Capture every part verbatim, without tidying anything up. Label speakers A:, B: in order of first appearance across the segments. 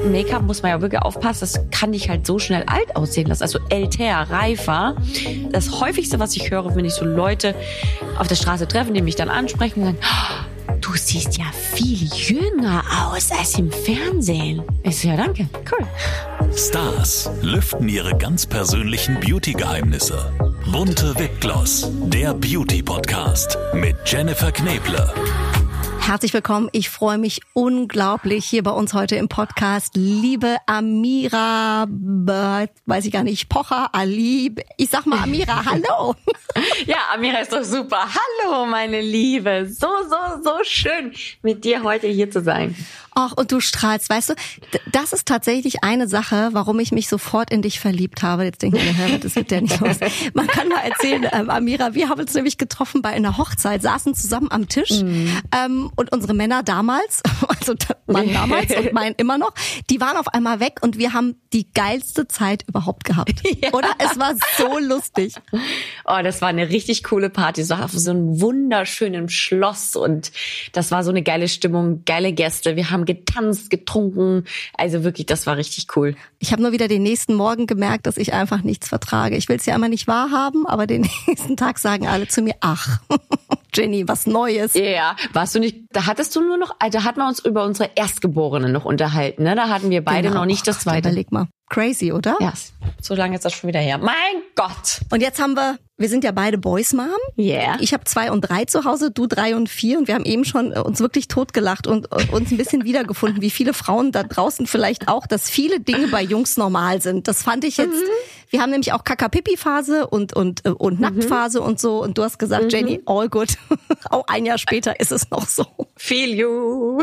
A: Make-up muss man ja wirklich aufpassen, das kann dich halt so schnell alt aussehen lassen, also älter, reifer. Das häufigste, was ich höre, wenn ich so Leute auf der Straße treffen, die mich dann ansprechen und sagen, oh, du siehst ja viel jünger aus als im Fernsehen. Ich so, ja, danke, cool.
B: Stars lüften ihre ganz persönlichen Beauty-Geheimnisse. Bunte Wipgloss, der Beauty-Podcast mit Jennifer Kneble.
C: Herzlich willkommen. Ich freue mich unglaublich hier bei uns heute im Podcast. Liebe Amira, äh, weiß ich gar nicht, Pocher, Ali. Ich sag mal Amira, hallo.
A: Ja, Amira ist doch super. Hallo, meine Liebe. So, so, so schön, mit dir heute hier zu sein.
C: Ach, und du strahlst, weißt du, das ist tatsächlich eine Sache, warum ich mich sofort in dich verliebt habe. Jetzt denke ich mir, das wird ja nicht los. Man kann mal erzählen, ähm, Amira, wir haben uns nämlich getroffen bei einer Hochzeit, saßen zusammen am Tisch mhm. ähm, und unsere Männer damals, also mein damals und mein immer noch, die waren auf einmal weg und wir haben die geilste Zeit überhaupt gehabt. Ja. Oder? Es war so lustig.
A: Oh, das war eine richtig coole Party, so auf so einem wunderschönen Schloss und das war so eine geile Stimmung, geile Gäste. Wir haben getanzt, getrunken. Also wirklich, das war richtig cool.
C: Ich habe nur wieder den nächsten Morgen gemerkt, dass ich einfach nichts vertrage. Ich will es ja immer nicht wahrhaben, aber den nächsten Tag sagen alle zu mir, ach, Jenny, was Neues.
A: Ja, warst du nicht, da hattest du nur noch, da hatten wir uns über unsere Erstgeborenen noch unterhalten, ne? Da hatten wir beide genau. noch nicht das zweite.
C: Überleg mal. Crazy, oder?
A: Ja, so lange ist das schon wieder her. Mein Gott!
C: Und jetzt haben wir, wir sind ja beide Boys Mom.
A: Yeah.
C: Ich habe zwei und drei zu Hause, du drei und vier. Und wir haben eben schon uns wirklich totgelacht und uns ein bisschen wiedergefunden, wie viele Frauen da draußen vielleicht auch, dass viele Dinge bei Jungs normal sind. Das fand ich jetzt, mhm. wir haben nämlich auch Kaka-Pipi-Phase und, und, und Nacktphase mhm. und so. Und du hast gesagt, mhm. Jenny, all good. Auch ein Jahr später ist es noch so.
A: Feel you.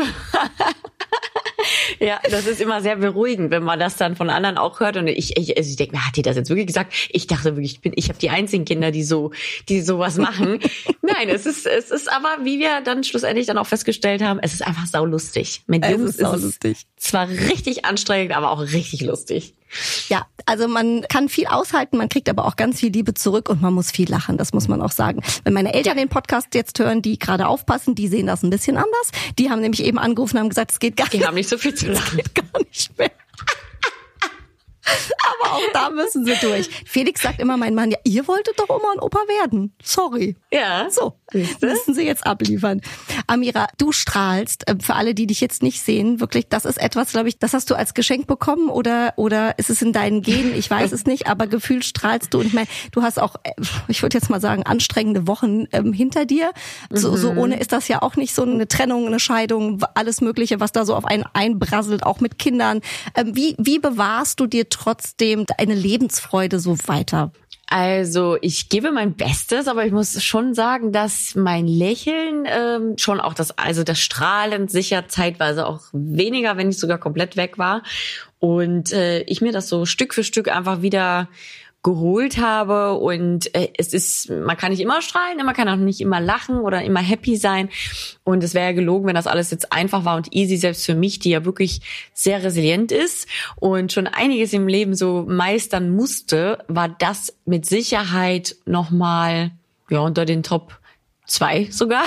A: Ja, das ist immer sehr beruhigend, wenn man das dann von anderen auch hört. Und ich, ich, also ich denke mir, hat die das jetzt wirklich gesagt? Ich dachte wirklich, ich bin, ich habe die einzigen Kinder, die so, die sowas machen. Nein, es ist, es ist aber, wie wir dann schlussendlich dann auch festgestellt haben, es ist einfach saulustig. Mit Jungs ist, ist es zwar richtig anstrengend, aber auch richtig lustig.
C: Ja, also man kann viel aushalten, man kriegt aber auch ganz viel Liebe zurück und man muss viel lachen, das muss man auch sagen. Wenn meine Eltern den Podcast jetzt hören, die gerade aufpassen, die sehen das ein bisschen anders. Die haben nämlich eben angerufen und haben gesagt, es geht gar nicht.
A: Die haben nicht so viel zu lachen.
C: Es geht gar nicht mehr. Aber auch da müssen sie durch. Felix sagt immer, mein Mann, ja, ihr wolltet doch Oma und Opa werden. Sorry.
A: Ja.
C: So, müssen sie jetzt abliefern. Amira, du strahlst. Für alle, die dich jetzt nicht sehen, wirklich, das ist etwas, glaube ich, das hast du als Geschenk bekommen oder oder ist es in deinen Genen? Ich weiß es nicht, aber gefühlt strahlst du. Und ich meine, du hast auch, ich würde jetzt mal sagen, anstrengende Wochen ähm, hinter dir. So, mhm. so ohne ist das ja auch nicht so eine Trennung, eine Scheidung, alles Mögliche, was da so auf einen einbrasselt, auch mit Kindern. Ähm, wie wie bewahrst du dir trotzdem eine Lebensfreude so weiter?
A: Also ich gebe mein Bestes, aber ich muss schon sagen, dass mein Lächeln ähm, schon auch das, also das Strahlen sicher zeitweise auch weniger, wenn nicht sogar komplett weg war. Und äh, ich mir das so Stück für Stück einfach wieder geholt habe und äh, es ist, man kann nicht immer strahlen, man kann auch nicht immer lachen oder immer happy sein und es wäre ja gelogen, wenn das alles jetzt einfach war und easy, selbst für mich, die ja wirklich sehr resilient ist und schon einiges im Leben so meistern musste, war das mit Sicherheit nochmal, ja, unter den Top zwei sogar.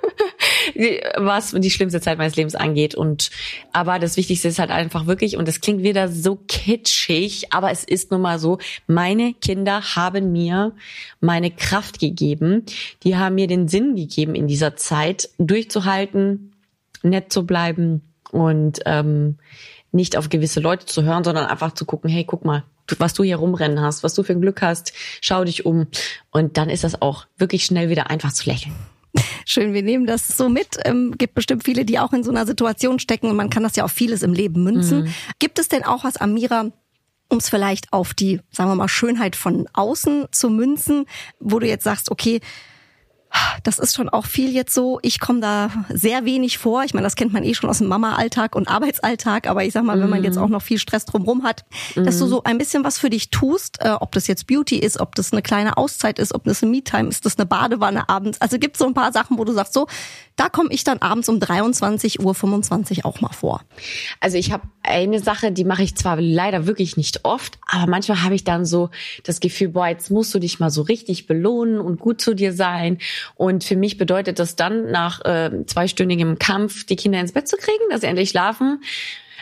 A: Was die schlimmste Zeit meines Lebens angeht. Und aber das Wichtigste ist halt einfach wirklich, und das klingt wieder so kitschig, aber es ist nun mal so, meine Kinder haben mir meine Kraft gegeben. Die haben mir den Sinn gegeben in dieser Zeit, durchzuhalten, nett zu bleiben und ähm, nicht auf gewisse Leute zu hören, sondern einfach zu gucken, hey, guck mal, was du hier rumrennen hast, was du für ein Glück hast, schau dich um. Und dann ist das auch wirklich schnell wieder einfach zu lächeln.
C: Schön, wir nehmen das so mit. Ähm, gibt bestimmt viele, die auch in so einer Situation stecken und man kann das ja auf vieles im Leben münzen. Mhm. Gibt es denn auch was, Amira, um es vielleicht auf die, sagen wir mal, Schönheit von außen zu münzen, wo du jetzt sagst, okay, das ist schon auch viel jetzt so. Ich komme da sehr wenig vor. Ich meine, das kennt man eh schon aus dem Mama-Alltag und Arbeitsalltag. Aber ich sag mal, wenn man jetzt auch noch viel Stress drumherum hat, mhm. dass du so ein bisschen was für dich tust, äh, ob das jetzt Beauty ist, ob das eine kleine Auszeit ist, ob das eine Me-Time ist, das eine Badewanne abends. Also gibt es so ein paar Sachen, wo du sagst, so, da komme ich dann abends um dreiundzwanzig Uhr fünfundzwanzig auch mal vor.
A: Also ich habe eine Sache, die mache ich zwar leider wirklich nicht oft, aber manchmal habe ich dann so das Gefühl, boah, jetzt musst du dich mal so richtig belohnen und gut zu dir sein. Und für mich bedeutet das dann, nach äh, zweistündigem Kampf die Kinder ins Bett zu kriegen, dass sie endlich schlafen.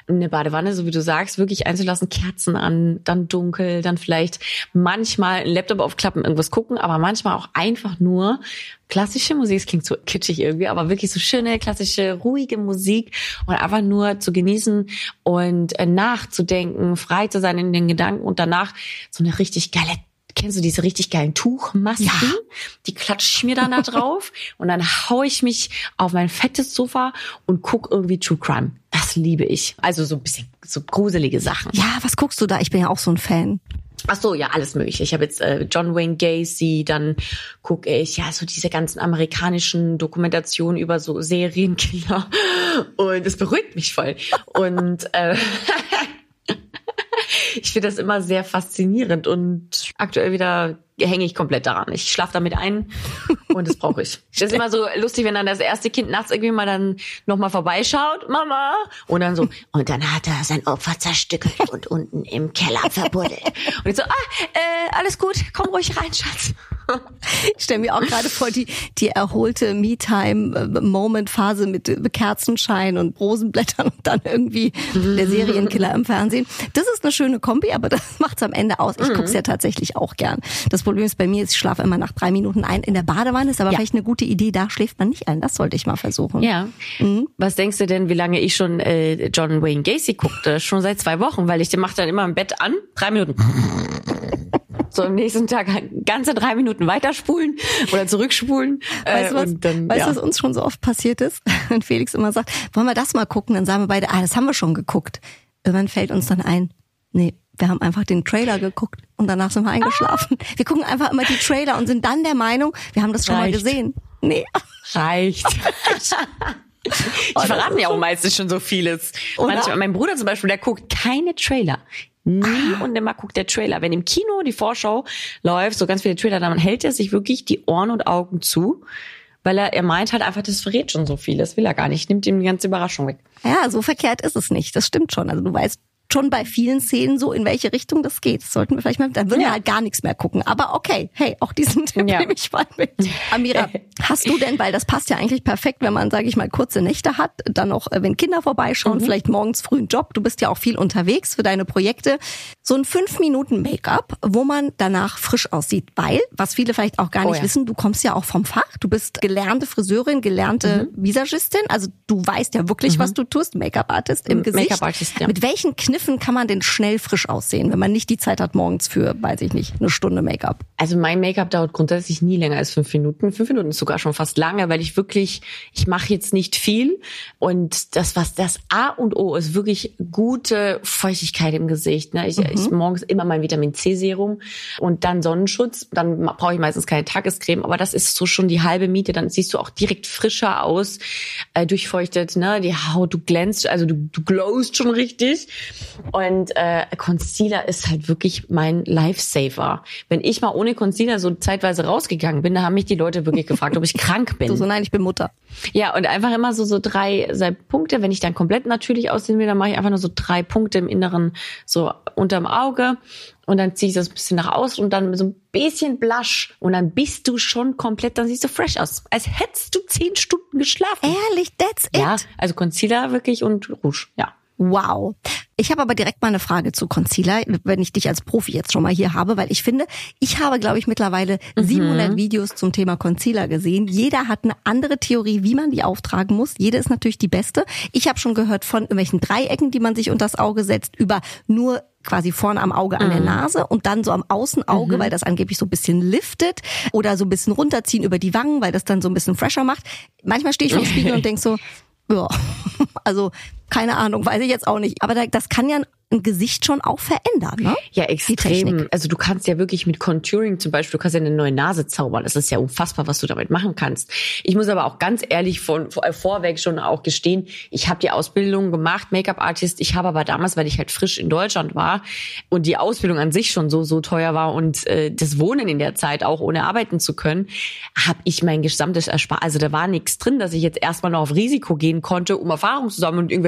A: eine Badewanne, so wie du sagst, wirklich einzulassen, Kerzen an, dann dunkel, dann vielleicht manchmal einen Laptop aufklappen, irgendwas gucken, aber manchmal auch einfach nur klassische Musik, es klingt so kitschig irgendwie, aber wirklich so schöne, klassische, ruhige Musik und einfach nur zu genießen und nachzudenken, frei zu sein in den Gedanken und danach so eine richtig geile, kennst du diese richtig geilen Tuchmasken? Ja. Die klatsche ich mir dann da drauf und dann hau ich mich auf mein fettes Sofa und guck irgendwie True Crime. Das liebe ich. Also so ein bisschen so gruselige Sachen.
C: Ja, was guckst du da? Ich bin ja auch so ein Fan.
A: Ach so, ja, alles mögliche. Ich habe jetzt äh, John Wayne Gacy, dann gucke ich ja so diese ganzen amerikanischen Dokumentationen über so Serienkiller und das beruhigt mich voll. Und äh, ich finde das immer sehr faszinierend und aktuell wieder hänge ich komplett daran. Ich schlafe damit ein und das brauche ich. Das ist immer so lustig, wenn dann das erste Kind nachts irgendwie mal dann nochmal vorbeischaut, Mama, und dann so, und dann hat er sein Opfer zerstückelt und unten im Keller verbuddelt. Und ich so, ah, äh, alles gut, komm ruhig rein, Schatz.
C: Ich stelle mir auch gerade vor, die, die erholte Me-Time-Moment-Phase mit Kerzenschein und Rosenblättern und dann irgendwie der Serienkiller im Fernsehen. Das ist eine schöne Kombi, aber das macht's am Ende aus. Ich guck's ja tatsächlich auch gern. Das Problem ist bei mir, ich schlafe immer nach drei Minuten ein. In der Badewanne ist aber ja vielleicht eine gute Idee, da schläft man nicht ein. Das sollte ich mal versuchen.
A: Ja. Mhm. Was denkst du denn, wie lange ich schon äh, John Wayne Gacy guckte? Schon seit zwei Wochen, weil ich den mache dann immer im Bett an, drei Minuten. So am nächsten Tag ganze drei Minuten weiterspulen oder zurückspulen.
C: Weißt du, was,
A: und dann,
C: weißt,
A: ja.
C: was uns schon so oft passiert ist? Wenn Felix immer sagt, wollen wir das mal gucken? Dann sagen wir beide, ah, das haben wir schon geguckt. Irgendwann fällt uns dann ein, nee, wir haben einfach den Trailer geguckt und danach sind wir eingeschlafen. Wir gucken einfach immer die Trailer und sind dann der Meinung, wir haben das schon Reicht. mal gesehen. Nee.
A: Reicht. Die oh, verraten ja auch meistens schon so vieles. Manchmal, mein Bruder zum Beispiel, der guckt keine Trailer. Nie ah. und immer guckt der Trailer. Wenn im Kino die Vorschau läuft, so ganz viele Trailer, dann hält er sich wirklich die Ohren und Augen zu, weil er, er meint halt einfach, das verrät schon so viel. Das will er gar nicht. Nimmt ihm die ganze Überraschung weg.
C: Ja, so verkehrt ist es nicht. Das stimmt schon. Also du weißt schon bei vielen Szenen so, in welche Richtung das geht. Das sollten wir vielleicht mal, dann würden ja. wir halt gar nichts mehr gucken. Aber okay, hey, auch diesen Tipp ja. nehme ich mal mit. Amira, hast du denn, weil das passt ja eigentlich perfekt, wenn man, sage ich mal, kurze Nächte hat, dann noch, wenn Kinder vorbeischauen, mhm. vielleicht morgens früh einen Job, du bist ja auch viel unterwegs für deine Projekte, so ein fünf Minuten Make-up, wo man danach frisch aussieht. Weil, was viele vielleicht auch gar nicht oh ja. wissen, du kommst ja auch vom Fach, du bist gelernte Friseurin, gelernte mhm. Visagistin, also du weißt ja wirklich, mhm. was du tust, Make-up-Artist im Gesicht.
A: Make-up-Artist, ja.
C: Mit welchen Kniffen kann man denn schnell frisch aussehen, wenn man nicht die Zeit hat morgens für, weiß ich nicht, eine Stunde Make-up?
A: Also mein Make-up dauert grundsätzlich nie länger als fünf Minuten. Fünf Minuten ist sogar schon fast lange, weil ich wirklich, ich mache jetzt nicht viel. Und das, was das A und O ist, wirklich gute Feuchtigkeit im Gesicht. Ne? Ich, mhm. ich morgens immer mein Vitamin-C-Serum und dann Sonnenschutz. Dann brauche ich meistens keine Tagescreme, aber das ist so schon die halbe Miete. Dann siehst du auch direkt frischer aus, äh, durchfeuchtet. Ne? Die Haut, du glänzt, also du, du glowst schon richtig. Und äh, Concealer ist halt wirklich mein Lifesaver. Wenn ich mal ohne Concealer so zeitweise rausgegangen bin, da haben mich die Leute wirklich gefragt, ob ich krank bin.
C: So, so nein, ich bin Mutter.
A: Ja, und einfach immer so so drei, drei Punkte. Wenn ich dann komplett natürlich aussehen will, dann mache ich einfach nur so drei Punkte im Inneren, so unterm Auge. Und dann ziehe ich das ein bisschen nach außen und dann so ein bisschen Blush. Und dann bist du schon komplett, dann siehst du fresh aus. Als hättest du zehn Stunden geschlafen.
C: Ehrlich, that's it?
A: Ja, also Concealer wirklich und Rouge, ja.
C: Wow. Ich habe aber direkt mal eine Frage zu Concealer, wenn ich dich als Profi jetzt schon mal hier habe, weil ich finde, ich habe, glaube ich, mittlerweile mhm. siebenhundert Videos zum Thema Concealer gesehen. Jeder hat eine andere Theorie, wie man die auftragen muss. Jede ist natürlich die beste. Ich habe schon gehört von irgendwelchen Dreiecken, die man sich unter das Auge setzt, über nur quasi vorne am Auge an der Nase und dann so am Außenauge, mhm. weil das angeblich so ein bisschen liftet, oder so ein bisschen runterziehen über die Wangen, weil das dann so ein bisschen fresher macht. Manchmal stehe ich vor dem Spiegel und denk so, ja, also keine Ahnung, weiß ich jetzt auch nicht. Aber das kann ja ein Gesicht schon auch verändern, ne?
A: Ja, extrem. Also du kannst ja wirklich mit Contouring zum Beispiel, du kannst ja eine neue Nase zaubern. Das ist ja unfassbar, was du damit machen kannst. Ich muss aber auch ganz ehrlich von, von vorweg schon auch gestehen, ich habe die Ausbildung gemacht, Make-up-Artist. Ich habe aber damals, weil ich halt frisch in Deutschland war und die Ausbildung an sich schon so so teuer war und äh, das Wohnen in der Zeit auch ohne arbeiten zu können, habe ich mein gesamtes Erspar. Also da war nichts drin, dass ich jetzt erstmal noch auf Risiko gehen konnte, um Erfahrung zu sammeln und irgendwelche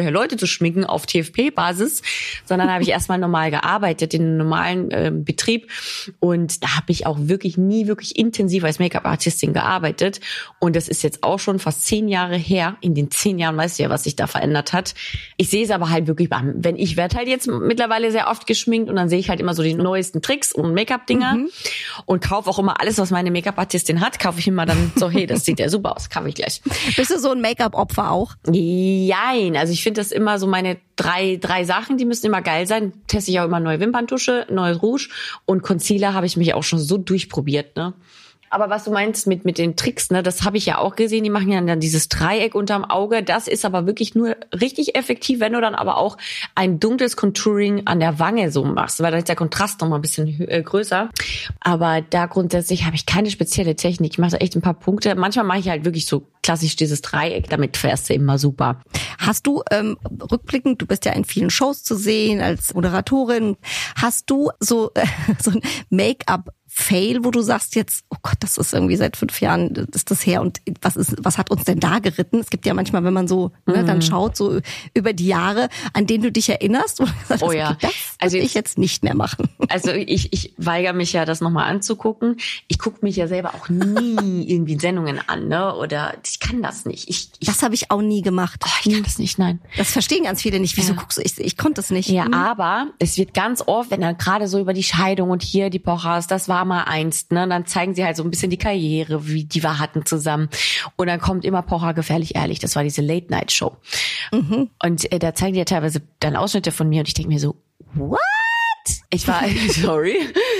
A: irgendwelche Leute zu schminken auf T F P-Basis, sondern habe ich erstmal normal gearbeitet, in einem normalen äh, Betrieb. Und da habe ich auch wirklich nie wirklich intensiv als Make-up-Artistin gearbeitet. Und das ist jetzt auch schon fast zehn Jahre her. In den zehn Jahren weißt du ja, was sich da verändert hat. Ich sehe es aber halt wirklich, wenn ich werde halt jetzt mittlerweile sehr oft geschminkt und dann sehe ich halt immer so die neuesten Tricks und Make-up-Dinger mhm. und kaufe auch immer alles, was meine Make-up-Artistin hat, kaufe ich immer dann so, hey, das sieht ja super aus, kaufe ich gleich.
C: Bist du so ein Make-up-Opfer auch?
A: Jein, also ich finde das immer so meine drei drei Sachen, die müssen immer geil sein. Teste ich auch immer neue Wimperntusche, neues Rouge und Concealer habe ich mich auch schon so durchprobiert, ne? Aber was du meinst mit mit den Tricks, ne, das habe ich ja auch gesehen. Die machen ja dann dieses Dreieck unterm Auge. Das ist aber wirklich nur richtig effektiv, wenn du dann aber auch ein dunkles Contouring an der Wange so machst, weil da ist der Kontrast noch mal ein bisschen äh, größer. Aber da grundsätzlich habe ich keine spezielle Technik. Ich mache da echt ein paar Punkte. Manchmal mache ich halt wirklich so klassisch dieses Dreieck. Damit fährst du immer super.
C: Hast du ähm, rückblickend, du bist ja in vielen Shows zu sehen als Moderatorin, hast du so äh, so ein Make-up Fail, wo du sagst jetzt, oh Gott, das ist irgendwie seit fünf Jahren ist das her und was ist, was hat uns denn da geritten? Es gibt ja manchmal, wenn man so ne, dann schaut so über die Jahre, an denen du dich erinnerst, wo du sagst,
A: oh ja,
C: okay, das also ich jetzt nicht mehr machen.
A: Also ich ich weigere mich ja, das nochmal anzugucken. Ich gucke mich ja selber auch nie irgendwie Sendungen an, ne? Oder ich kann das nicht. Ich, ich
C: das habe ich auch nie gemacht.
A: Oh, ich kann das nicht, nein.
C: Das verstehen ganz viele nicht. Wieso ja. guckst du? Ich, ich konnte das nicht.
A: Ja,
C: mhm.
A: aber es wird ganz oft, wenn dann gerade so über die Scheidung und hier die Pochers, das war mal einst, ne? Dann zeigen sie halt so ein bisschen die Karriere, wie die wir hatten zusammen. Und dann kommt immer Pocher gefährlich ehrlich. Das war diese Late-Night-Show. Mhm. Und äh, da zeigen die ja teilweise dann Ausschnitte von mir und ich denke mir so, what? Ich war, sorry,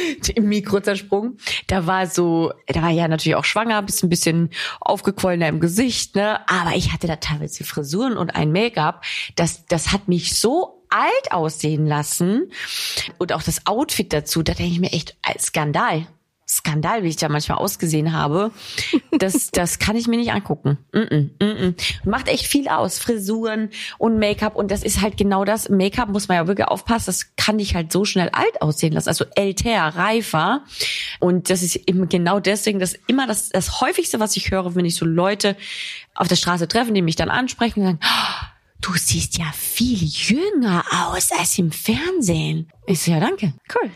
A: im Mikro zersprungen. Da war so, da war ja natürlich auch schwanger, bist ein bisschen aufgequollener im Gesicht, ne? Aber ich hatte da teilweise Frisuren und ein Make-up. Das, das hat mich so alt aussehen lassen. Und auch das Outfit dazu, da denke ich mir echt, Skandal. Skandal, wie ich da manchmal ausgesehen habe. Das, das kann ich mir nicht angucken. Mm-mm, mm-mm. Macht echt viel aus. Frisuren und Make-up. Und das ist halt genau das. Make-up muss man ja wirklich aufpassen. Das kann dich halt so schnell alt aussehen lassen. Also älter, reifer. Und das ist eben genau deswegen, das immer das, das häufigste, was ich höre, wenn ich so Leute auf der Straße treffen, die mich dann ansprechen und sagen, oh, du siehst ja viel jünger aus als im Fernsehen. Ich so, ja, danke. Cool.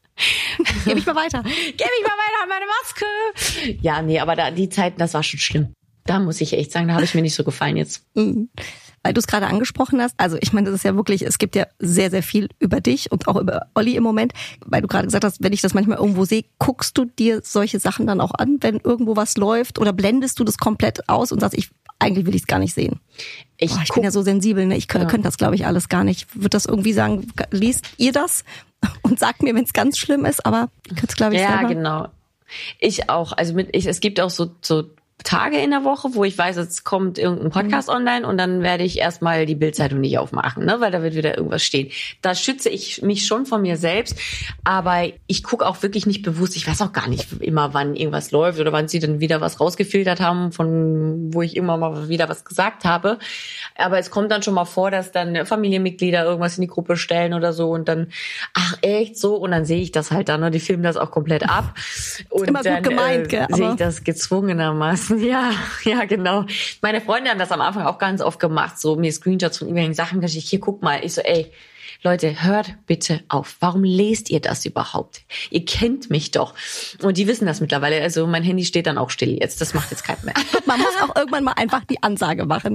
C: Geh mich mal weiter.
A: Geh mich mal weiter an meine Maske. Ja, nee, aber da die Zeiten, das war schon schlimm. Da muss ich echt sagen, da habe ich mir nicht so gefallen jetzt.
C: Mhm. Weil du es gerade angesprochen hast, also ich meine, das ist ja wirklich, es gibt ja sehr, sehr viel über dich und auch über Olli im Moment, weil du gerade gesagt hast, wenn ich das manchmal irgendwo sehe, guckst du dir solche Sachen dann auch an, wenn irgendwo was läuft oder blendest du das komplett aus und sagst, ich eigentlich will ich es gar nicht sehen. Ich, Boah, ich bin ja so sensibel, ne? Ich könnte ja. könnt das, glaube ich, alles gar nicht. Würde das irgendwie sagen, liest ihr das und sagt mir, wenn es ganz schlimm ist, aber ich könnte es, glaube ich,
A: ja,
C: selber.
A: Ja, genau. Ich auch. Also mit, ich, es gibt auch so, so Tage in der Woche, wo ich weiß, jetzt kommt irgendein Podcast mhm. online und dann werde ich erstmal die Bildzeitung nicht aufmachen, ne, weil da wird wieder irgendwas stehen. Da schütze ich mich schon von mir selbst, aber ich gucke auch wirklich nicht bewusst, ich weiß auch gar nicht immer, wann irgendwas läuft oder wann sie dann wieder was rausgefiltert haben, von wo ich immer mal wieder was gesagt habe. Aber es kommt dann schon mal vor, dass dann Familienmitglieder irgendwas in die Gruppe stellen oder so und dann, ach echt so, und dann sehe ich das halt dann, ne, die filmen das auch komplett ab. Und
C: immer
A: dann,
C: gut gemeint,
A: äh,
C: gell?
A: Sehe ich das gezwungenermaßen. Ja, ja, genau. Meine Freunde haben das am Anfang auch ganz oft gemacht, so mir Screenshots von irgendwelchen Sachen geschickt. Hier, guck mal. Ich so, ey, Leute, hört bitte auf. Warum lest ihr das überhaupt? Ihr kennt mich doch. Und die wissen das mittlerweile. Also mein Handy steht dann auch still jetzt. Das macht jetzt keinen mehr.
C: Man muss auch irgendwann mal einfach die Ansage machen.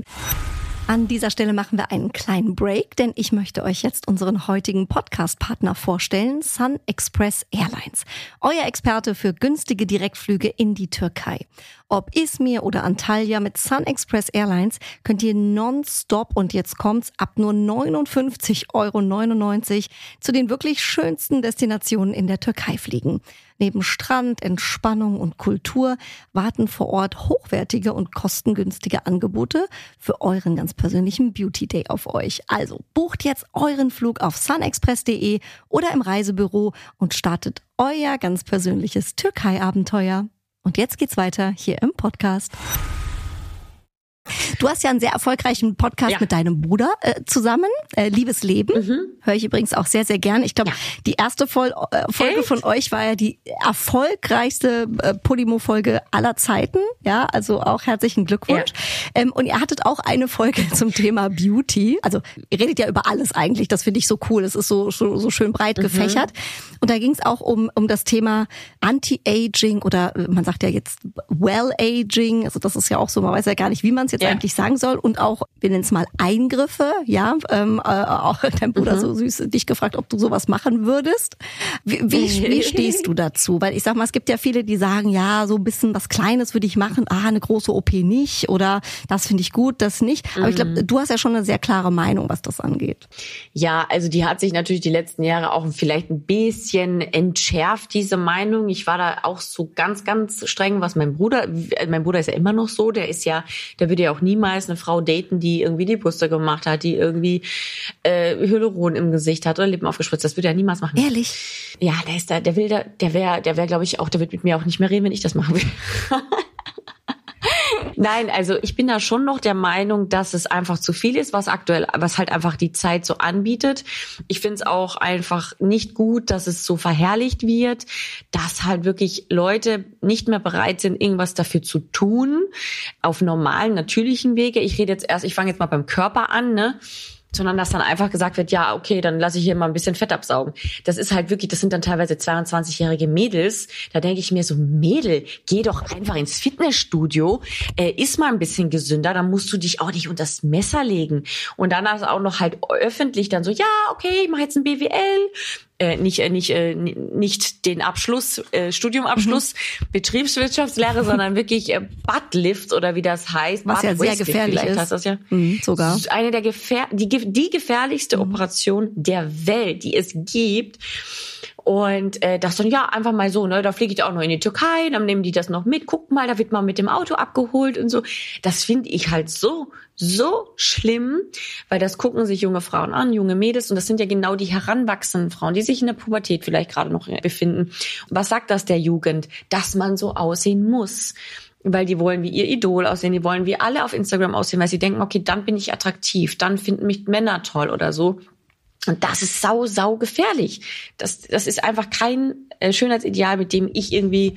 C: An dieser Stelle machen wir einen kleinen Break, denn ich möchte euch jetzt unseren heutigen Podcast-Partner vorstellen, Sun Express Airlines. Euer Experte für günstige Direktflüge in die Türkei. Ob Izmir oder Antalya, mit Sun Express Airlines könnt ihr nonstop, und jetzt kommt's, ab nur neunundfünfzig Euro neunundneunzig zu den wirklich schönsten Destinationen in der Türkei fliegen. Neben Strand, Entspannung und Kultur warten vor Ort hochwertige und kostengünstige Angebote für euren ganz persönlichen Beauty Day auf euch. Also bucht jetzt euren Flug auf sunexpress punkt de oder im Reisebüro und startet euer ganz persönliches Türkei-Abenteuer. Und jetzt geht's weiter hier im Podcast. Du hast ja einen sehr erfolgreichen Podcast ja. mit deinem Bruder äh, zusammen, äh, Liebes Leben.
A: Mhm.
C: Höre ich übrigens auch sehr, sehr gern. Ich glaube, ja. die erste Vol- äh, Folge Echt? von euch war ja die erfolgreichste äh, Podimo-Folge aller Zeiten. Ja, also auch herzlichen Glückwunsch. Ja. Ähm, und ihr hattet auch eine Folge zum Thema Beauty. Also ihr redet ja über alles eigentlich. Das finde ich so cool. Es ist so, so, so schön breit mhm. gefächert. Und da ging es auch um, um das Thema Anti-Aging oder man sagt ja jetzt Well-Aging. Also das ist ja auch so, man weiß ja gar nicht, wie man es jetzt ja. eigentlich sagen soll. Und auch, wir nennen es mal Eingriffe. Ja, ähm, äh, auch dein Bruder mhm. so süß dich gefragt, ob du sowas machen würdest. Wie, wie, wie stehst du dazu? Weil ich sag mal, es gibt ja viele, die sagen, ja, so ein bisschen was Kleines würde ich machen. Ah, eine große O P nicht. Oder das finde ich gut, das nicht. Aber mhm. ich glaube, du hast ja schon eine sehr klare Meinung, was das angeht.
A: Ja, also die hat sich natürlich die letzten Jahre auch vielleicht ein bisschen entschärft, diese Meinung. Ich war da auch so ganz, ganz streng, was mein Bruder, mein Bruder ist ja immer noch so, der ist ja, der würde ja auch niemals eine Frau daten, die irgendwie die Brüste gemacht hat, die irgendwie äh, Hyaluron im Gesicht hat oder Lippen aufgespritzt. Das würde er niemals machen.
C: Ehrlich?
A: Ja, der ist da, der will da, der wäre, der wäre, glaube ich, auch, der wird mit mir auch nicht mehr reden, wenn ich das machen will. Nein, also ich bin da schon noch der Meinung, dass es einfach zu viel ist, was aktuell, was halt einfach die Zeit so anbietet. Ich finde es auch einfach nicht gut, dass es so verherrlicht wird, dass halt wirklich Leute nicht mehr bereit sind, irgendwas dafür zu tun, auf normalen, natürlichen Wege. Ich rede jetzt erst, ich fange jetzt mal beim Körper an, ne? Sondern dass dann einfach gesagt wird, ja, okay, dann lasse ich hier mal ein bisschen Fett absaugen. Das ist halt wirklich, das sind dann teilweise zweiundzwanzigjährige Mädels. Da denke ich mir so, Mädel, geh doch einfach ins Fitnessstudio, äh, iss mal ein bisschen gesünder, dann musst du dich auch nicht unter das Messer legen. Und dann also auch noch halt öffentlich dann so, ja, okay, ich mache jetzt ein B W L, äh, nicht äh, nicht äh, nicht den Abschluss, äh, Studiumabschluss, mhm. Betriebswirtschaftslehre, sondern wirklich äh, Buttlift oder wie das heißt.
C: Was ja sehr gefährlich ist.
A: Heißt das ja.
C: Mhm, sogar.
A: Eine der gefähr die, die gefährlichste mhm. Operation der Welt, die es gibt. Und äh, das dann ja einfach mal so, ne, da fliege ich auch noch in die Türkei, dann nehmen die das noch mit, guck mal, da wird man mit dem Auto abgeholt und so. Das finde ich halt so, so schlimm, weil das gucken sich junge Frauen an, junge Mädels, und das sind ja genau die heranwachsenden Frauen, die sich in der Pubertät vielleicht gerade noch befinden. Was sagt das der Jugend? Dass man so aussehen muss. Weil die wollen wie ihr Idol aussehen, die wollen wie alle auf Instagram aussehen, weil sie denken, okay, dann bin ich attraktiv, dann finden mich Männer toll oder so. Und das ist sau, sau gefährlich. Das, das ist einfach kein äh, Schönheitsideal, mit dem ich irgendwie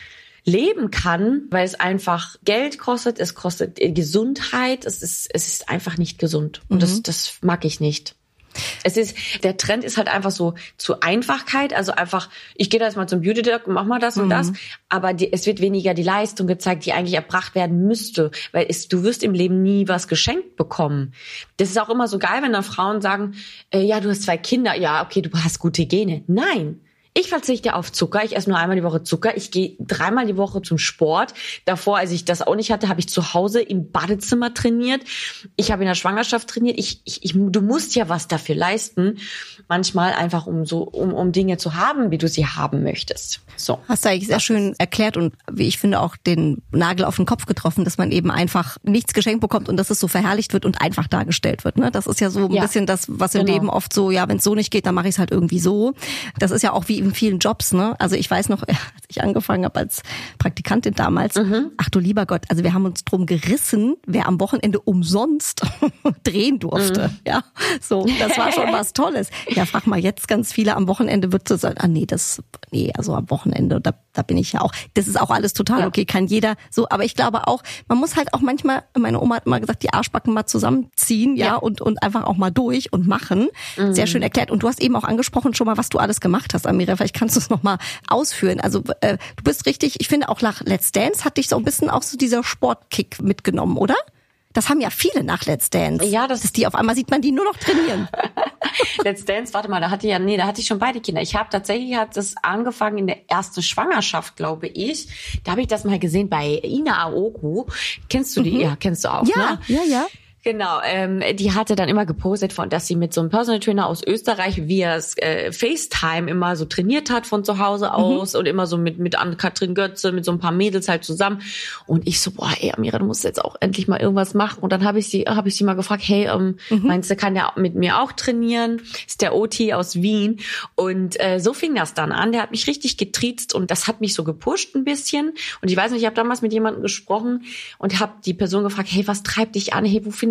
A: leben kann, weil es einfach Geld kostet, es kostet äh, Gesundheit, es ist, es ist einfach nicht gesund. Und mhm. das, das mag ich nicht. Es ist, der Trend ist halt einfach so zu Einfachkeit, also einfach, ich gehe da jetzt mal zum Beauty-Doc und mach mal das und mhm. das, aber die, es wird weniger die Leistung gezeigt, die eigentlich erbracht werden müsste, weil es, du wirst im Leben nie was geschenkt bekommen. Das ist auch immer so geil, wenn dann Frauen sagen, äh, ja, du hast zwei Kinder, ja, okay, du hast gute Gene. Nein. Ich verzichte auf Zucker. Ich esse nur einmal die Woche Zucker. Ich gehe dreimal die Woche zum Sport. Davor, als ich das auch nicht hatte, habe ich zu Hause im Badezimmer trainiert. Ich habe in der Schwangerschaft trainiert. Ich, ich, ich, du musst ja was dafür leisten. Manchmal einfach, um so, um, um Dinge zu haben, wie du sie haben möchtest. So.
C: Hast du eigentlich sehr schön erklärt und wie ich finde auch den Nagel auf den Kopf getroffen, dass man eben einfach nichts geschenkt bekommt und dass es so verherrlicht wird und einfach dargestellt wird. Ne? Das ist ja so ein ja, bisschen das, was im genau. Leben oft so, ja, wenn es so nicht geht, dann mache ich es halt irgendwie so. Das ist ja auch wie in vielen Jobs, ne? Also ich weiß noch, als ich angefangen habe als Praktikantin damals, mhm. ach du lieber Gott, also wir haben uns drum gerissen, wer am Wochenende umsonst drehen durfte. Mhm. Ja, so, das war schon was Tolles. Ja, frag mal jetzt ganz viele am Wochenende wird so sagen, ah nee, das, nee, also am Wochenende, da, da bin ich ja auch. Das ist auch alles total ja. okay, kann jeder so. Aber ich glaube auch, man muss halt auch manchmal, meine Oma hat immer gesagt, die Arschbacken mal zusammenziehen, ja, ja. und und einfach auch mal durch und machen. Mhm. Sehr schön erklärt. Und du hast eben auch angesprochen schon mal, was du alles gemacht hast, Amira. Vielleicht kannst du es nochmal ausführen. Also äh, du bist richtig, ich finde auch nach Let's Dance hat dich so ein bisschen auch so dieser Sportkick mitgenommen, oder? Das haben ja viele nach Let's Dance.
A: Ja, das
C: ist die auf einmal sieht man die nur noch trainieren.
A: Let's Dance, warte mal, da hatte ich ja, nee, da hatte ich schon beide Kinder. Ich habe tatsächlich, hat das angefangen in der ersten Schwangerschaft, glaube ich. Da habe ich das mal gesehen bei Ina Aogo. Kennst du die? Mhm. Ja, kennst du auch,
C: ja,
A: ne?
C: Ja, ja.
A: Genau, ähm, die hatte dann immer gepostet, von, dass sie mit so einem Personal Trainer aus Österreich via äh, FaceTime immer so trainiert hat von zu Hause aus mhm. und immer so mit mit Ann-Kathrin Götze, mit so ein paar Mädels halt zusammen. Und ich so, boah, ey, Amira, du musst jetzt auch endlich mal irgendwas machen. Und dann habe ich sie, habe ich sie mal gefragt, hey, ähm, mhm. meinst du, kann der mit mir auch trainieren? Ist der O T aus Wien. Und äh, so fing das dann an. Der hat mich richtig getriezt und das hat mich so gepusht ein bisschen. Und ich weiß nicht, ich habe damals mit jemandem gesprochen und habe die Person gefragt, hey, was treibt dich an? Hey, wo findest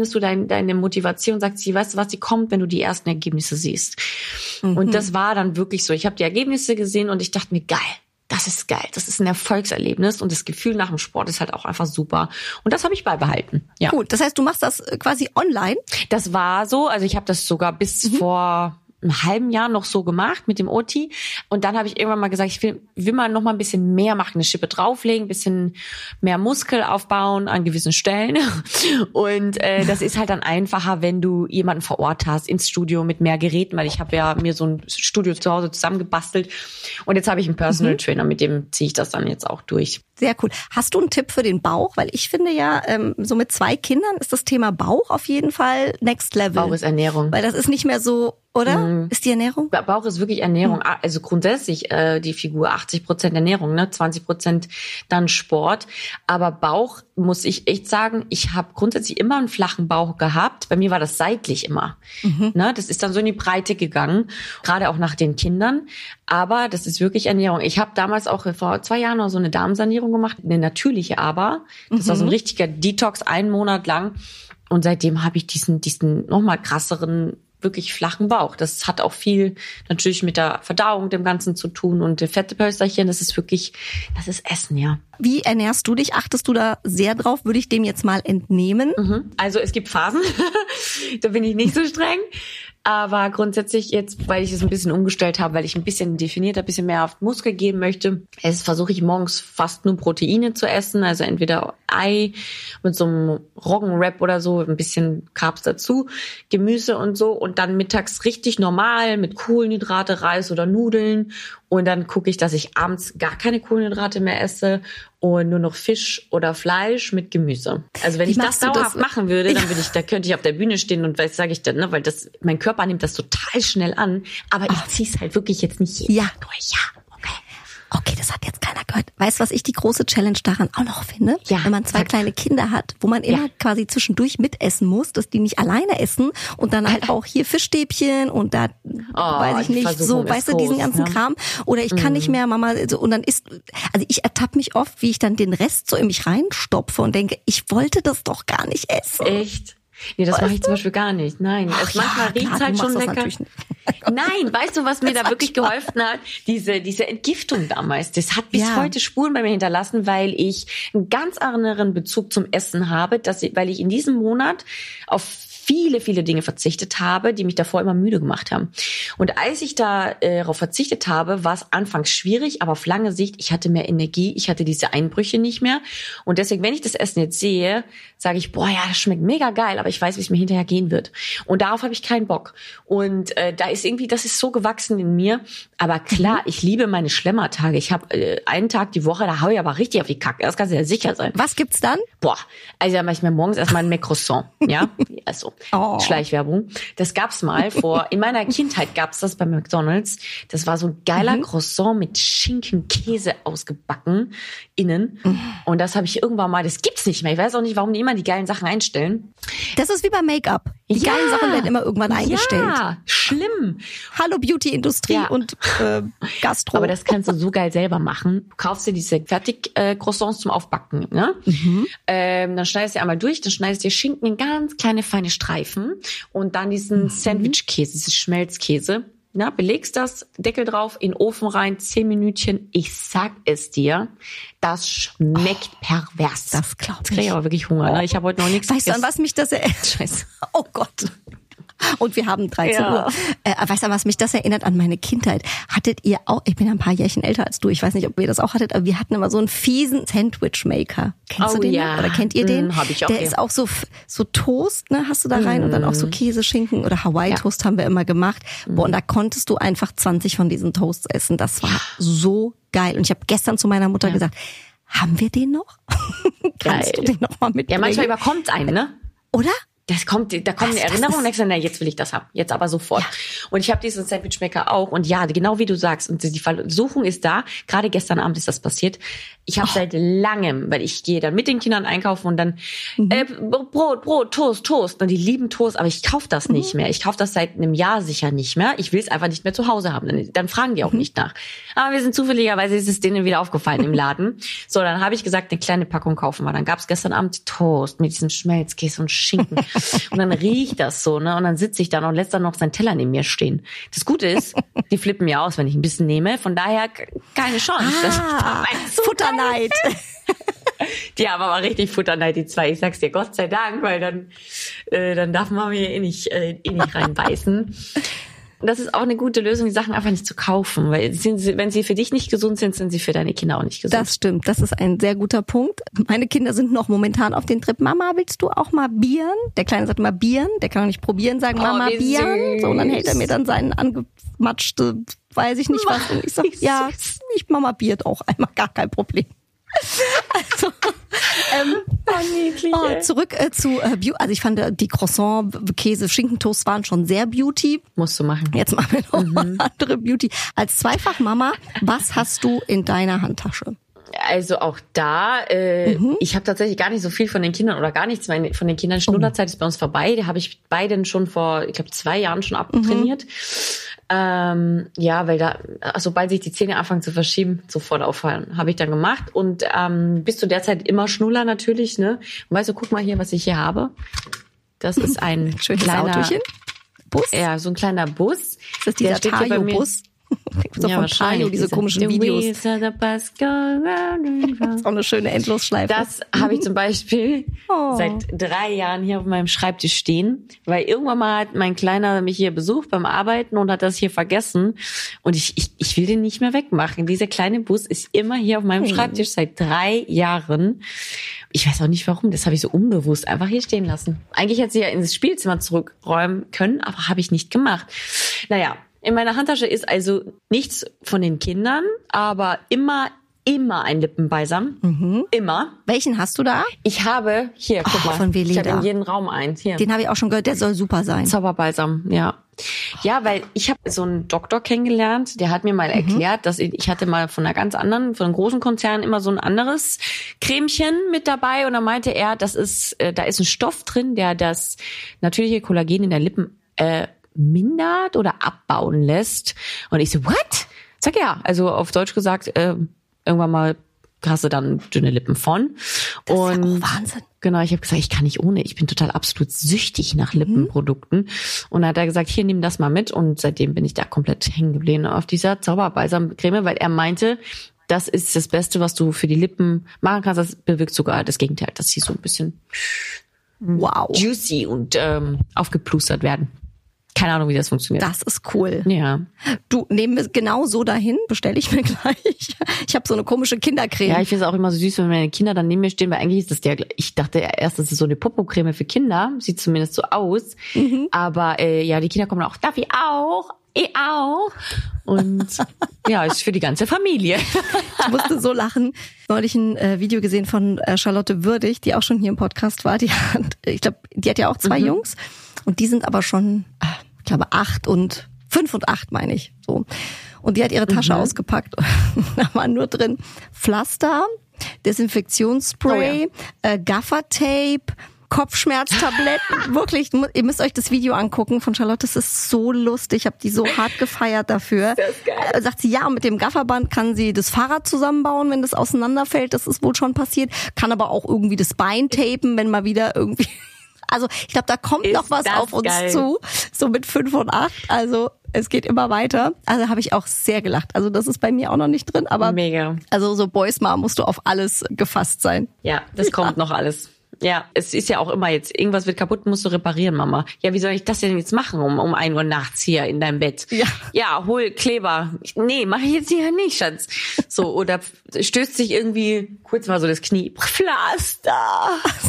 A: findest du dein, deine Motivation, sagt sie, weißt du was, die kommt, wenn du die ersten Ergebnisse siehst. Mhm. Und das war dann wirklich so. Ich habe die Ergebnisse gesehen und ich dachte mir, geil. Das ist geil. Das ist ein Erfolgserlebnis und das Gefühl nach dem Sport ist halt auch einfach super. Und das habe ich beibehalten. Ja.
C: Gut, das heißt, du machst das quasi online?
A: Das war so. Also ich habe das sogar bis mhm. vor einem halben Jahr noch so gemacht mit dem O T. Und dann habe ich irgendwann mal gesagt, ich will, will mal noch mal ein bisschen mehr machen, eine Schippe drauflegen, ein bisschen mehr Muskel aufbauen an gewissen Stellen. Und äh, das ist halt dann einfacher, wenn du jemanden vor Ort hast, ins Studio mit mehr Geräten, weil ich habe ja mir so ein Studio zu Hause zusammengebastelt. Und jetzt habe ich einen Personal mhm. Trainer, mit dem ziehe ich das dann jetzt auch durch.
C: Sehr cool. Hast du einen Tipp für den Bauch? Weil ich finde ja, ähm, so mit zwei Kindern ist das Thema Bauch auf jeden Fall next level.
A: Bauch ist Ernährung.
C: Weil das ist nicht mehr so, oder? Mhm. Ist die Ernährung?
A: Bauch ist wirklich Ernährung. Mhm. Also grundsätzlich äh, die Figur achtzig Prozent Ernährung, ne, zwanzig Prozent dann Sport. Aber Bauch, muss ich echt sagen, ich habe grundsätzlich immer einen flachen Bauch gehabt. Bei mir war das seitlich immer. Mhm. Ne, das ist dann so in die Breite gegangen, gerade auch nach den Kindern. Aber das ist wirklich Ernährung. Ich habe damals auch vor zwei Jahren noch so eine Darmsanierung gemacht, eine natürliche aber. Das mhm. war so ein richtiger Detox, einen Monat lang. Und seitdem habe ich diesen, diesen nochmal krasseren, wirklich flachen Bauch. Das hat auch viel natürlich mit der Verdauung, dem Ganzen zu tun und Fettepölsterchen. Das ist wirklich, das ist Essen, ja.
C: Wie ernährst du dich? Achtest du da sehr drauf? Würde ich dem jetzt mal entnehmen?
A: Mhm. Also es gibt Phasen, da bin ich nicht so streng. Aber grundsätzlich jetzt, weil ich es ein bisschen umgestellt habe, weil ich ein bisschen definierter, ein bisschen mehr auf Muskel geben möchte, es versuche ich morgens fast nur Proteine zu essen, also entweder Ei mit so einem Roggenwrap oder so, ein bisschen Carbs dazu, Gemüse und so und dann mittags richtig normal mit Kohlenhydrate, Reis oder Nudeln und dann gucke ich, dass ich abends gar keine Kohlenhydrate mehr esse und nur noch Fisch oder Fleisch mit Gemüse. Also wenn Wie ich das dauerhaft das? machen würde, dann würde ich, da könnte ich auf der Bühne stehen und was sage ich denn, ne? Weil das, mein Körper nimmt das total schnell an, aber ich ziehe es halt wirklich jetzt nicht jeden
C: ja.
A: Tag durch. Ja, okay.
C: Okay, das hat jetzt keiner gehört. Weißt du, was ich die große Challenge daran auch noch finde?
A: Ja,
C: wenn man zwei
A: sag.
C: kleine Kinder hat, wo man immer ja. quasi zwischendurch mitessen muss, dass die nicht alleine essen und dann halt auch hier Fischstäbchen und da
A: oh,
C: weiß ich nicht, so, weißt du, diesen ganzen ne? Kram. Oder ich kann mm. nicht mehr, Mama, so, und dann isst, also ich ertappe mich oft, wie ich dann den Rest so in mich reinstopfe und denke, ich wollte das doch gar nicht essen.
A: Echt? Nee, das mache ich zum Beispiel gar nicht. Nein,
C: Ach
A: es manchmal
C: ja,
A: riecht's
C: klar,
A: halt schon lecker. Nein, weißt du, was mir da wirklich geholfen hat? Diese diese Entgiftung damals. Das hat bis ja. heute Spuren bei mir hinterlassen, weil ich einen ganz anderen Bezug zum Essen habe, dass ich, weil ich in diesem Monat auf viele, viele Dinge verzichtet habe, die mich davor immer müde gemacht haben. Und als ich da äh, darauf verzichtet habe, war es anfangs schwierig, aber auf lange Sicht, ich hatte mehr Energie, ich hatte diese Einbrüche nicht mehr. Und deswegen, wenn ich das Essen jetzt sehe, sage ich, boah, ja, das schmeckt mega geil, aber ich weiß, wie es mir hinterher gehen wird. Und darauf habe ich keinen Bock. Und äh, da ist irgendwie, das ist so gewachsen in mir. Aber klar, mhm. ich liebe meine Schlemmertage. Ich habe äh, einen Tag die Woche, da hau ich aber richtig auf die Kacke. Das kannst du ja sicher sein.
C: Was gibt's dann?
A: Boah, also da mache ich mir morgens erstmal ein Macroissant, ja, also oh. Schleichwerbung. Das gab's mal vor, in meiner Kindheit gab's das bei McDonald's. Das war so ein geiler mhm. Croissant mit Schinken, Käse ausgebacken innen. Mhm. Und das habe ich irgendwann mal, das gibt's nicht mehr. Ich weiß auch nicht, warum die immer die geilen Sachen einstellen.
C: Das ist wie beim Make-up. Die ja. geilen Sachen werden immer irgendwann eingestellt.
A: Ja, schlimm.
C: Hallo Beauty-Industrie ja. und äh, Gastro.
A: Aber das kannst du so geil selber machen. Du kaufst dir diese Fertig-Croissants zum Aufbacken. Ne? Mhm. Ähm, dann schneidest du einmal durch, dann schneidest du dir Schinken in ganz kleine, feine Streifen und dann diesen mhm. Sandwich-Käse, dieses Schmelzkäse. Na, belegst das, Deckel drauf, in den Ofen rein, zehn Minütchen. Ich sag es dir, das schmeckt oh, pervers.
C: Das glaub ich.
A: Jetzt krieg ich aber wirklich Hunger. Ne? Ich habe heute noch nichts
C: gegessen. Weißt du, an was mich das erinnert?
A: Scheiße.
C: Oh Gott. Und wir haben dreizehn
A: ja.
C: Uhr. Äh, weißt du, was mich das erinnert an meine Kindheit? Hattet ihr auch, ich bin ja ein paar Jährchen älter als du, ich weiß nicht, ob ihr das auch hattet, aber wir hatten immer so einen fiesen Sandwich-Maker. Kennst
A: oh,
C: du den?
A: Ja.
C: Oder kennt ihr den?
A: Mm, hab ich auch.
C: Der
A: hier.
C: ist auch so, so Toast, ne, hast du da rein mm. und dann auch so Käse, Schinken oder Hawaii-Toast ja. haben wir immer gemacht. Mm. Boah, und da konntest du einfach zwanzig von diesen Toasts essen. Das war so geil. Und ich habe gestern zu meiner Mutter ja. gesagt, haben wir den noch? Kannst
A: geil.
C: du den noch mal mitbringen?
A: Ja, manchmal überkommt's einen, ne?
C: Oder?
A: Das kommt, da kommt
C: Was,
A: eine Erinnerung und
C: ist...
A: denkst du, na, jetzt will ich das haben. Jetzt aber sofort. Ja. Und ich habe diesen Sandwichmaker auch. Und ja, genau wie du sagst. Und die Versuchung ist da. Gerade gestern Abend ist das passiert. Ich habe oh. seit langem, weil ich gehe dann mit den Kindern einkaufen und dann mhm. äh, Brot, Brot, Toast, Toast. Und die lieben Toast, aber ich kaufe das mhm. nicht mehr. Ich kaufe das seit einem Jahr sicher nicht mehr. Ich will es einfach nicht mehr zu Hause haben. Dann, dann fragen die auch mhm. nicht nach. Aber wir sind zufälligerweise, ist es denen wieder aufgefallen im Laden. So, dann habe ich gesagt, eine kleine Packung kaufen wir. Dann gab's gestern Abend Toast mit diesem Schmelzkäse und Schinken. Und dann riecht das so, ne? Und dann sitze ich da noch und lässt dann noch seinen Teller neben mir stehen. Das Gute ist, die flippen mir aus, wenn ich ein bisschen nehme. Von daher keine Chance.
C: Ah,
A: das
C: Futterneid.
A: Die haben aber richtig Futterneid, die zwei. Ich sag's dir, Gott sei Dank, weil dann, äh, dann darf man mir eh nicht, äh, eh nicht reinbeißen. Das ist auch eine gute Lösung, die Sachen einfach nicht zu kaufen, weil sind sie, wenn sie für dich nicht gesund sind, sind sie für deine Kinder auch nicht gesund.
C: Das stimmt, das ist ein sehr guter Punkt. Meine Kinder sind noch momentan auf den Trip, Mama, willst du auch mal Bieren? Der Kleine sagt immer Bieren, der kann auch nicht probieren, sagen
A: Oh,
C: Mama
A: wie
C: Bieren.
A: süß.
C: So, und dann hält er mir dann seinen angematschte, weiß ich nicht was. Und ich sag,
A: Wie
C: ja,
A: süß.
C: ich Mama biert auch einmal, gar kein Problem. Also, ähm,
A: Oh, niedlich,
C: oh,
A: ey.
C: zurück äh, zu äh, Beauty. Also ich fand äh, die Croissant, Käse, Schinkentoast waren schon sehr Beauty.
A: Musst du machen.
C: Jetzt machen wir noch
A: Mhm.
C: mal andere Beauty. Als Zweifachmama, was hast du in deiner Handtasche?
A: Also auch da, äh,
C: Mhm.
A: ich habe tatsächlich gar nicht so viel von den Kindern oder gar nichts von den Kindern. Schnullerzeit ist bei uns vorbei. Die habe ich beiden schon vor, ich glaube, zwei Jahren schon abtrainiert. Ähm, ja, weil da, sobald sich die Zähne anfangen zu verschieben, sofort aufhören. Habe ich dann gemacht. Und ähm, bis zu der Zeit immer Schnuller natürlich, ne? Und weißt du, guck mal hier, was ich hier habe. Das ist ein
C: Schönes
A: kleiner
C: Autochen. Bus?
A: Ja, so ein kleiner Bus.
C: Ist das dieser
A: Der steht hier bei mir-
C: Tajo-Bus? So
A: Ja,
C: von
A: wahrscheinlich.
C: Tajo, diese komischen
A: The
C: Videos.
A: wheels of the bus go round and round.
C: Das ist auch eine schöne Endlosschleife.
A: Das habe ich zum Beispiel
C: Oh.
A: seit drei Jahren hier auf meinem Schreibtisch stehen, weil irgendwann mal hat mein Kleiner mich hier besucht beim Arbeiten und hat das hier vergessen und ich, ich, ich will den nicht mehr wegmachen. Dieser kleine Bus ist immer hier auf meinem
C: Hm.
A: Schreibtisch seit drei Jahren. Ich weiß auch nicht warum, das habe ich so unbewusst einfach hier stehen lassen. Eigentlich hätte sie ja ins Spielzimmer zurückräumen können, aber habe ich nicht gemacht. Naja, in meiner Handtasche ist also nichts von den Kindern, aber immer, immer ein Lippenbalsam.
C: Mhm.
A: Immer.
C: Welchen hast du da?
A: Ich habe, hier, guck
C: Oh,
A: mal,
C: von
A: ich
C: Veleda.
A: habe in jedem Raum eins. Hier,
C: Den habe ich auch schon gehört, der soll super sein.
A: Zauberbalsam, ja. Ja, weil ich habe so einen Doktor kennengelernt, der hat mir mal erklärt, dass ich, ich hatte mal von einer ganz anderen, von einem großen Konzern immer so ein anderes Cremchen mit dabei und dann meinte er, das ist, äh, da ist ein Stoff drin, der das natürliche Kollagen in der Lippen äh, mindert oder abbauen lässt. Und ich so, what? Sag ja, also auf Deutsch gesagt, äh, irgendwann mal hast du dann dünne Lippen von.
C: Das ist
A: und
C: ja auch Wahnsinn.
A: Genau, ich habe gesagt, ich kann nicht ohne. Ich bin total absolut süchtig nach Lippenprodukten. Und dann hat er gesagt, hier, nimm das mal mit. Und seitdem bin ich da komplett hängen geblieben auf dieser Zauberbalsamcreme, weil er meinte, das ist das Beste, was du für die Lippen machen kannst. Das bewirkt sogar das Gegenteil, dass sie so ein bisschen
C: Wow.
A: juicy und ähm, aufgeplustert werden. Keine Ahnung, wie das funktioniert.
C: Das ist cool.
A: Ja.
C: Du, nehmen wir genau so dahin, bestelle ich mir gleich. Ich habe so eine komische Kindercreme.
A: Ja, ich finde es auch immer so süß, wenn meine Kinder dann neben mir stehen, weil eigentlich ist das der, ich dachte erst, das ist so eine Popocreme für Kinder, sieht zumindest so aus.
C: Mhm.
A: Aber äh, ja, die Kinder kommen auch, darf ich auch? Ich auch. Und ja, ist für die ganze Familie.
C: Ich musste so lachen. Neulich ein äh, Video gesehen von äh, Charlotte Würdig, die auch schon hier im Podcast war. Die hat, ich glaube, die hat ja auch zwei
A: Mhm.
C: Jungs und die sind aber schon, äh, ich glaube, acht und fünf und acht, meine ich. So. Und die hat ihre Tasche
A: Mhm.
C: ausgepackt. Da war nur drin Pflaster, Desinfektionsspray,
A: Oh ja.
C: äh, Gaffertape, Kopfschmerztabletten. Wirklich, ihr müsst euch das Video angucken von Charlotte. Das ist so lustig. Ich habe die so hart gefeiert dafür.
A: Das ist geil.
C: Äh, Sagt sie, ja, und mit dem Gafferband kann sie das Fahrrad zusammenbauen, wenn das auseinanderfällt. Das ist wohl schon passiert. Kann aber auch irgendwie das Bein tapen, wenn mal wieder irgendwie... Also ich glaube, da kommt
A: Ist
C: noch was
A: das
C: auf uns
A: geil.
C: zu. So mit fünf und acht. Also es geht immer weiter. Also habe ich auch sehr gelacht. Also das ist bei mir auch noch nicht drin. Aber
A: Mega.
C: also so Boys Mom musst du auf alles gefasst sein.
A: Ja, das kommt noch alles. Ja, es ist ja auch immer jetzt, irgendwas wird kaputt, musst du reparieren, Mama. Ja, wie soll ich das denn jetzt machen um um ein Uhr nachts hier in deinem Bett?
C: Ja.
A: Ja, hol Kleber. Nee, mach ich jetzt hier nicht, Schatz. So, oder stößt sich irgendwie kurz mal so das Knie. Pflaster.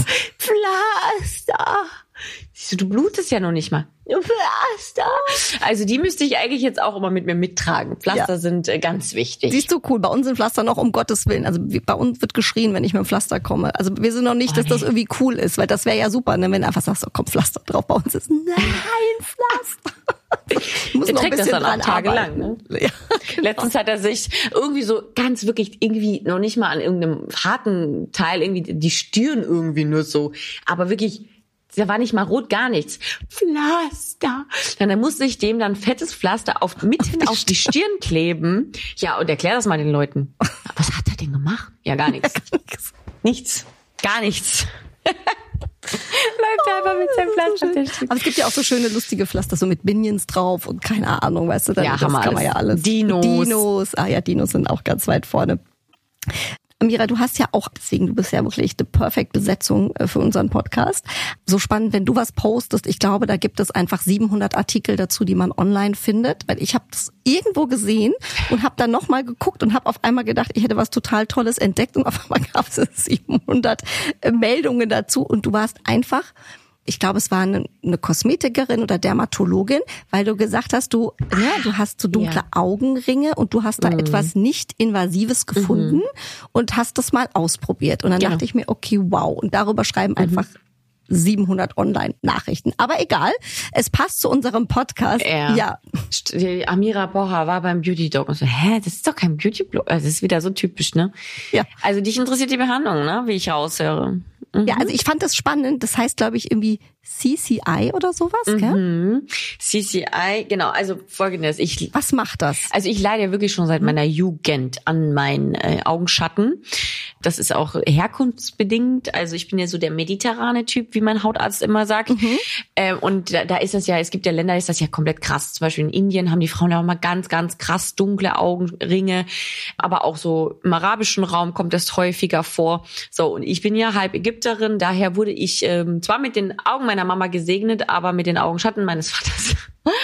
A: Pflaster. Siehst du, du blutest ja noch nicht mal. Pflaster. Also die müsste ich eigentlich jetzt auch immer mit mir mittragen. Pflaster
C: Ja.
A: sind äh, ganz wichtig.
C: Siehst du, cool. Bei uns sind Pflaster noch um Gottes Willen. Also wir- bei uns wird geschrien, wenn ich mit dem Pflaster komme. Also wir sind noch nicht,
A: Oh,
C: dass das
A: nee.
C: irgendwie cool ist, weil das wäre ja super, ne, wenn du einfach sagst, oh, komm, Pflaster drauf. Bei uns ist, nein, Pflaster. Ich muss
A: Der
C: noch ein
A: trägt das
C: bisschen
A: dann auch
C: dran
A: tagelang,
C: arbeiten.
A: ne?
C: Ja, genau.
A: Letztens hat er sich irgendwie so ganz wirklich irgendwie noch nicht mal an irgendeinem harten Teil irgendwie die Stirn irgendwie nur so, aber wirklich, der war nicht mal rot, gar nichts. Pflaster. Dann er musste ich dem dann fettes Pflaster auf, mitten auf die Stirn kleben. Ja, und erklär das mal den Leuten. Was hat er denn gemacht? Ja, gar nichts. Nichts. Gar nichts. Läuft einfach mit seinem Pflaster.
C: Aber es gibt ja auch so schöne, lustige Pflaster, so mit Minions drauf und keine Ahnung, weißt du, dann,
A: ja,
C: das kann
A: alles.
C: man ja alles.
A: Dinos.
C: Dinos, ah ja, Dinos sind auch ganz weit vorne. Amira, du hast ja auch, deswegen, du bist ja wirklich die perfekt Besetzung für unseren Podcast. So spannend, wenn du was postest. Ich glaube, da gibt es einfach siebenhundert Artikel dazu, die man online findet. Weil ich habe das irgendwo gesehen und habe dann nochmal geguckt und habe auf einmal gedacht, ich hätte was total Tolles entdeckt. Und auf einmal gab es siebenhundert Meldungen dazu. Und du warst einfach... Ich glaube, es war eine, eine Kosmetikerin oder Dermatologin, weil du gesagt hast, du, ja, du hast so dunkle ja. Augenringe und du hast da mhm. etwas nicht Invasives gefunden mhm. und hast das mal ausprobiert. Und dann ja. dachte ich mir, okay, wow. Und darüber schreiben mhm. einfach siebenhundert Online-Nachrichten. Aber egal, es passt zu unserem Podcast.
A: Ja.
C: ja.
A: Die Amira Pocher war beim Beauty Dog und so, hä, das ist doch kein Beauty-Blog. Das ist wieder so typisch, ne? Ja. Also dich interessiert die Behandlung, ne? Wie ich raushöre. Mhm.
C: Ja, also ich fand das spannend. Das heißt, glaube ich, irgendwie C C I oder sowas, gell?
A: Mhm. C C I, genau. Also Folgendes. Ich,
C: Was macht das?
A: Also ich leide ja wirklich schon seit meiner Jugend an meinen äh, Augenschatten. Das ist auch herkunftsbedingt. Also ich bin ja so der mediterrane Typ, wie mein Hautarzt immer sagt. Mhm. Ähm, und da, da ist das ja, es gibt ja Länder, da ist das ja komplett krass. Zum Beispiel in Indien haben die Frauen ja auch mal ganz, ganz krass dunkle Augenringe. Aber auch so im arabischen Raum kommt das häufiger vor. So, und ich bin ja halb Ägypterin. Daher wurde ich ähm, zwar mit den Augen meiner Mama gesegnet, aber mit den Augenschatten meines Vaters.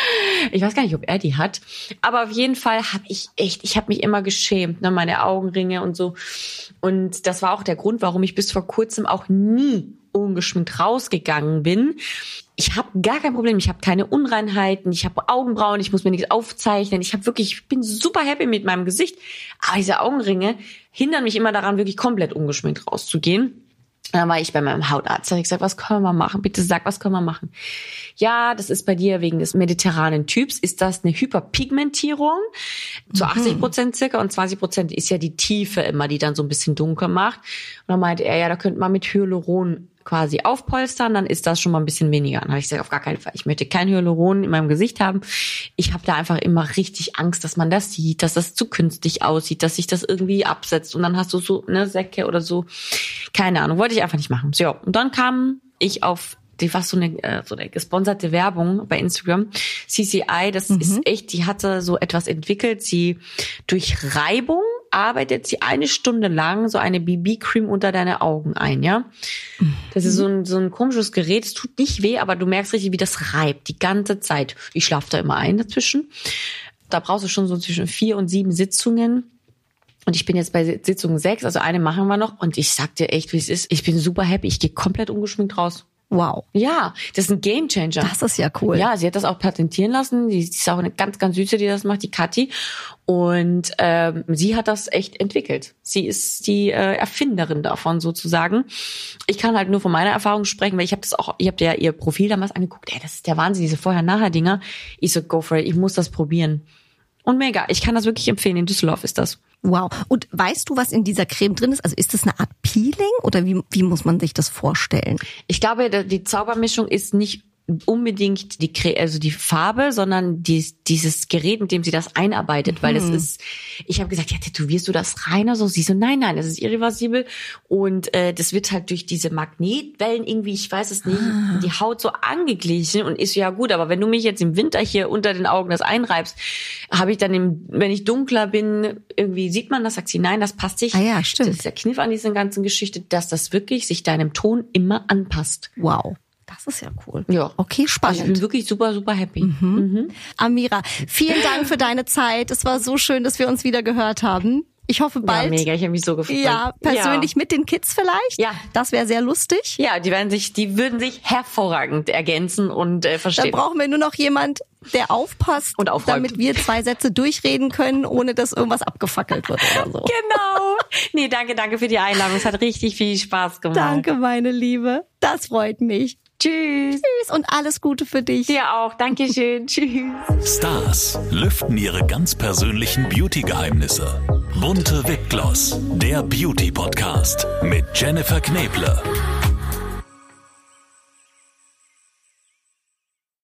A: Ich weiß gar nicht, ob er die hat. Aber auf jeden Fall habe ich echt, ich habe mich immer geschämt, ne, meine Augenringe und so. Und das war auch der Grund, warum ich bis vor kurzem auch nie ungeschminkt rausgegangen bin. Ich habe gar kein Problem, ich habe keine Unreinheiten, ich habe Augenbrauen, ich muss mir nichts aufzeichnen. Ich habe wirklich, ich bin super happy mit meinem Gesicht. Aber diese Augenringe hindern mich immer daran, wirklich komplett ungeschminkt rauszugehen. Dann war ich bei meinem Hautarzt, da habe ich gesagt, was können wir machen? Bitte sag, was können wir machen? Ja, das ist bei dir wegen des mediterranen Typs, ist das eine Hyperpigmentierung, zu mhm. achtzig Prozent circa, und zwanzig Prozent ist ja die Tiefe immer, die dann so ein bisschen dunkel macht. Und dann meinte er, ja, da könnte man mit Hyaluron quasi aufpolstern, dann ist das schon mal ein bisschen weniger. Dann habe ich gesagt, auf gar keinen Fall. Ich möchte kein Hyaluron in meinem Gesicht haben. Ich habe da einfach immer richtig Angst, dass man das sieht, dass das zu künstlich aussieht, dass sich das irgendwie absetzt und dann hast du so eine Säcke oder so. Keine Ahnung, wollte ich einfach nicht machen. So, und dann kam ich auf die war so eine so eine gesponserte Werbung bei Instagram. C C I, das mhm. ist echt, die hatte so etwas entwickelt. Sie durch Reibung arbeitet sie eine Stunde lang so eine B B-Cream unter deine Augen ein, ja. Das ist so ein, so ein komisches Gerät, es tut nicht weh, aber du merkst richtig, wie das reibt, die ganze Zeit. Ich schlafe da immer ein dazwischen. Da brauchst du schon so zwischen vier und sieben Sitzungen. Und ich bin jetzt bei Sitzung sechs, also eine machen wir noch. Und ich sag dir echt, wie es ist. Ich bin super happy, ich gehe komplett ungeschminkt raus.
C: Wow.
A: Ja, das ist ein Gamechanger.
C: Das ist ja cool.
A: Ja, sie hat das auch patentieren lassen. Die, die ist auch eine ganz, ganz süße, die das macht, die Kathi. Und ähm, sie hat das echt entwickelt. Sie ist die äh, Erfinderin davon sozusagen. Ich kann halt nur von meiner Erfahrung sprechen, weil ich habe das auch, ich habe ja ihr Profil damals angeguckt. Ey, das ist der Wahnsinn, diese Vorher-Nachher-Dinger. Ich so, go for it, ich muss das probieren. Und mega, ich kann das wirklich empfehlen. In Düsseldorf ist das.
C: Wow. Und weißt du, was in dieser Creme drin ist? Also ist das eine Art Peeling oder wie, wie muss man sich das vorstellen?
A: Ich glaube, die Zaubermischung ist nicht unbedingt die Cre- also die Farbe, sondern die, dieses Gerät, mit dem sie das einarbeitet, weil das hm. ist, ich habe gesagt, ja, tätowierst du das rein oder so? Sie so, nein, nein, das ist irreversibel und äh, das wird halt durch diese Magnetwellen irgendwie, ich weiß es nicht, ah. die Haut so angeglichen und ist ja gut, aber wenn du mich jetzt im Winter hier unter den Augen das einreibst, habe ich dann, im, wenn ich dunkler bin, irgendwie sieht man das, sagt sie, nein, das passt sich.
C: Ah ja, stimmt.
A: Das ist der Kniff an dieser ganzen Geschichte, dass das wirklich sich deinem Ton immer anpasst.
C: Wow. Das ist ja cool.
A: Ja.
C: Okay, spannend.
A: Also ich bin wirklich super, super happy.
C: Mhm.
A: Mhm.
C: Amira, vielen Dank für deine Zeit. Es war so schön, dass wir uns wieder gehört haben. Ich hoffe bald.
A: Ja, mega. Ich habe mich so gefreut.
C: Ja, persönlich ja. mit den Kids vielleicht.
A: Ja.
C: Das wäre sehr lustig.
A: Ja, die werden sich, die würden sich hervorragend ergänzen und äh, verstehen.
C: Dann brauchen wir nur noch jemand, der aufpasst,
A: und aufräumt,
C: damit wir zwei Sätze durchreden können, ohne dass irgendwas abgefackelt wird oder so.
A: Genau. Nee, danke, danke für die Einladung. Es hat richtig viel Spaß gemacht.
C: Danke, meine Liebe. Das freut mich.
A: Tschüss.
C: Tschüss und alles Gute für dich.
A: Dir auch. Dankeschön. Tschüss.
B: Stars lüften ihre ganz persönlichen Beauty-Geheimnisse. Bunte Wipgloss, der Beauty-Podcast mit Jennifer Kneble.